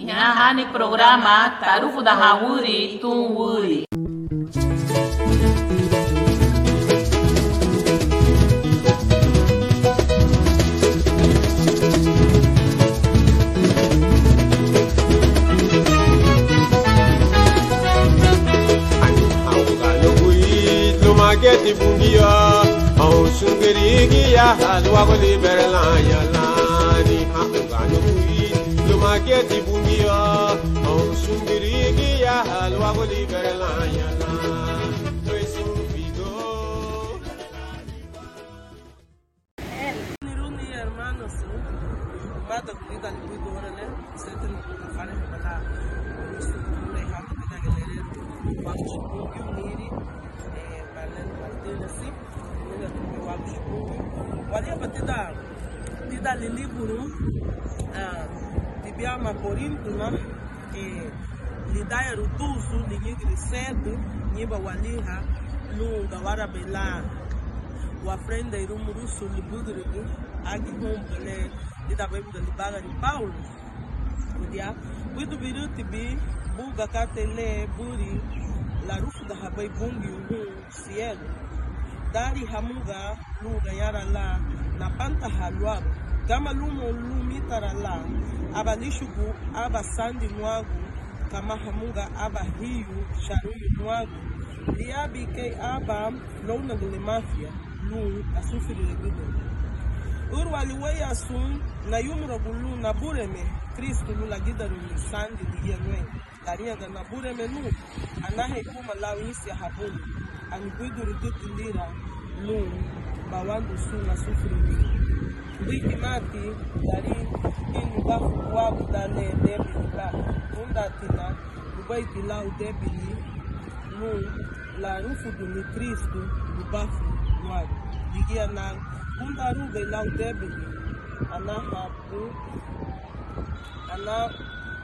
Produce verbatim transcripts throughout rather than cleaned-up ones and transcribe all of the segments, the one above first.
Inahani programa Tarufu da Hawuri Tunwuri. Mageti bungia, au sungeri ya halwa goli berlanya lani. Hangano kui, lo mageti bungia, au sungeri ya halwa goli berlanya lani. Pues un figo. Ni runi hermanos, bata kuita ni kuito orale, sete ni kuita fane kata. Sungeri hapo kita gelere, waktu bungi uniri. Assim, ele é o Chico. Olha a batida, batida de livro, de biama corinto, né? Que lhe dá o tudo, lhe diz cedo, niba waliha, no gawara bela, o aprende ir um muruço lhe budrigo, aqui com ele, lhe dá bem do libaga de Paulo, o dia, muito viruti bi, buga catele, buri, la rufu da habai bungi uhu cielo. Dari hamuga luga yara la na panta halwa kama lumo lumitara la aba lishugu aba sandi mwagu kama hamuga aba hiyu sharuyu mwagu liabi ke aba lona gule mafia lu asufiri legudo urwa liweya sun na yumra gulu na bureme Kristo lula gidaru ni sandi liyenwe daria ga na bureme nu anahe kuma lawisi habuni aniguiduru tutulira lu bawando suna sufuri wiki mati dari inu bafu wabu dale debili la unda tina lubaiti la udebili lu la rufu dumi Kristu lubafu wabu digia na unda rube la udebili anahabu ana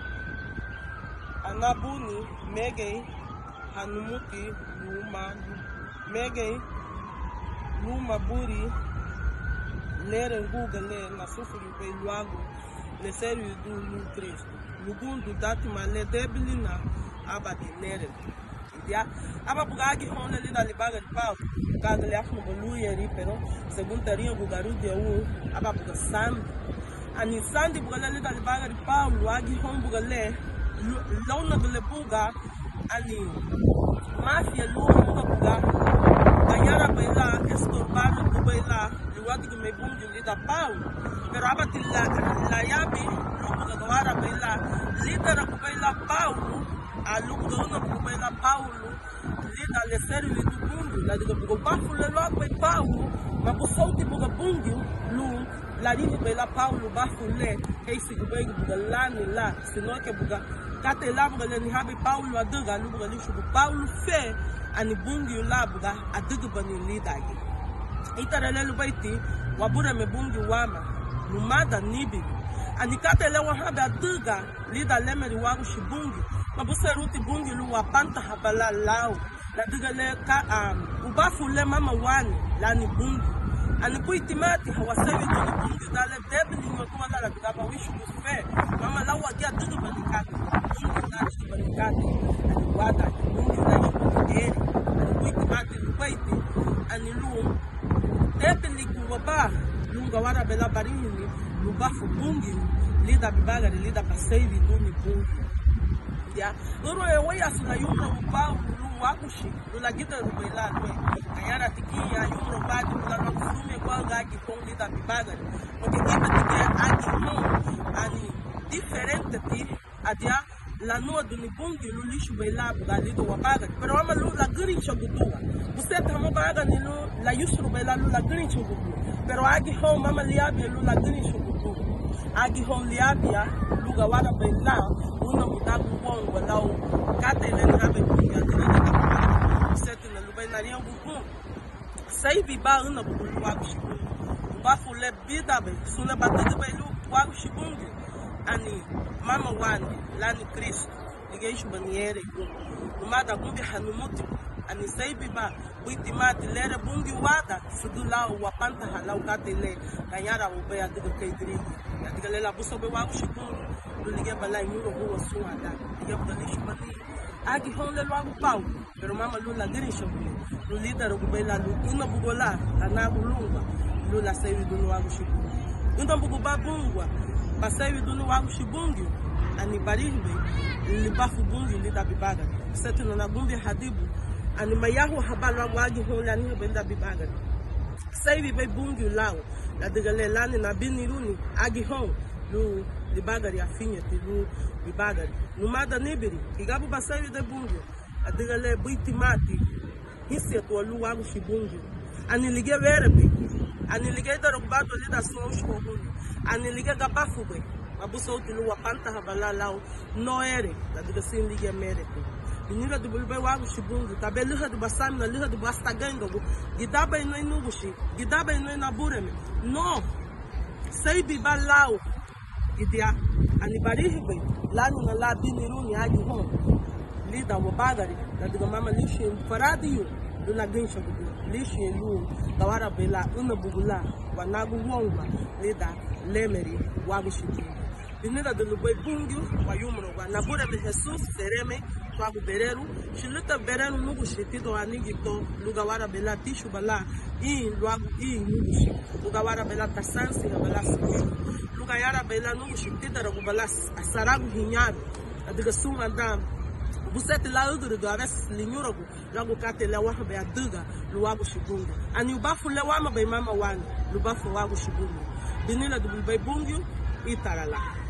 anabuni mege hanumuti luma mege luma buri lere nguga le na sufuri pe luago le serio du lu Cristo lugundu dati ma le debili na abati lere dia aba bugagi hona le da libaga de pau kaga le afno bolu yeri pero segundo taria bugaru de u aba buga sam ani sandi bugala le da libaga de pau luagi hon bugale launa de buga ani mafia lu buga buga ayara bela estorbado bela luagi que me bungi lida pau pero abati la la yabi lu buga gawara bela lidera bela pau a lugu dona bela pau lida le serio le bungi la diga buga bafu le lo pe pau ma bu sauti buga bungi lu la diga bela pau lu bafu le esse buga buga la ni la sino que buga kate labuga le ni habi Paulo aduga lubuga lishu Paulo fe ani bungi labuga aduga bani lidagi itara le lubaiti wabura me bungi wama lumada nibi ani kate le wa habi aduga lida lemeri wagu shibungi mabuseruti bungi lu wapanta habala lao la duga le ka um, ubafu le mama wani la ni bungi ani kuitimati hawasewi tuni bungi dale debili ngotuma dala duga ba wishu fe mama lawa gia duga bani kate Banikati, and water, and quick market waiting, and loom, definitely Kuba, Lungawara Bella Barini, Lubafu Bungi, Lida Bibaga, Lida Pasevi, Dumi Bungi. Yeah, Uru away as the Yumro Pau, Luwakushi, Lulagita Rubela, Ayara Tikia, Yumro Badi, Lumi, Wagaki, Lida Bibaga, but the Gata and different adia la noa do nibungi lu lishu bela bugali do wabaga pero ama lu la gri chogudua você tá mo baga ni lu la yusru bela lu la gri chogudu pero agi ho mama liabi lu la gri chogudu agi ho liabi lu ga wada bela una mudagu bon wala o kate le na be buga de você tá lu bela ni ngugu sai bi ba una bulu wa shibu ba fu le bida be su le batide belu wa shibungi ani mama wani lani Kristo nigeishu baniere umada kumbi hanumuti ani saibi ba witi mati lere bungi wada sudula wapanta halau katele kanyara ubea diga kaidri diga lela buso be wa shibu lu liga bala inuro huwa suada liga bala shubali agi honle lo agu pau pero mama lu la giri shubali lu lida ro bela lu una bugola ana bulungwa lu la sayi du no agu shibungu unda bugu babungwa basayi du no agu shibungu ani barimbe li bafu bungi li da bibaga setu na gumbi hadibu ani mayahu habalo wagi honle ani benda bibaga sayi be bungi lao la digale lani na biniruni agi hon lu libagari afinhete lu libagari no mada neberi igabu basayi de bungi adigale buitimati hisse to lu agu shibungi ani lige verbe ani lige da rogbato li da son shkohun ani lige gabafu be abuso tilu wapanta habala lao no ere la diga sin lige merete inira du bulbe wagu shibungi tabelu hadu basami na liha du bastagando gidaba ino inugushi gidaba ino inabureme no saibi balao idia ani barihibe lani na la biniruni agi hon lida wabagari la diga mama lishi faradiyo lula ginsha gudu lishi lu gawara bela una bugula wanagu wongwa lida lemeri wagu shibungi inira de lubwe bungi wa yumro wa nabure me Jesus sereme twagu bereru shilita bereru nugu shitido anigi to lugawara bela tishu bala i lwagu i nugu shi lugawara bela tasansi bela sibi lugayara bela nugu shitida ragu bela asaragu hinyaru adiga sunga ndam busete la uduru do aves linyuragu lagu kate la waha be aduga luwagu shibungu ani ubafu le wama be mama wani lubafu wagu shibungu binila du be bungi itarala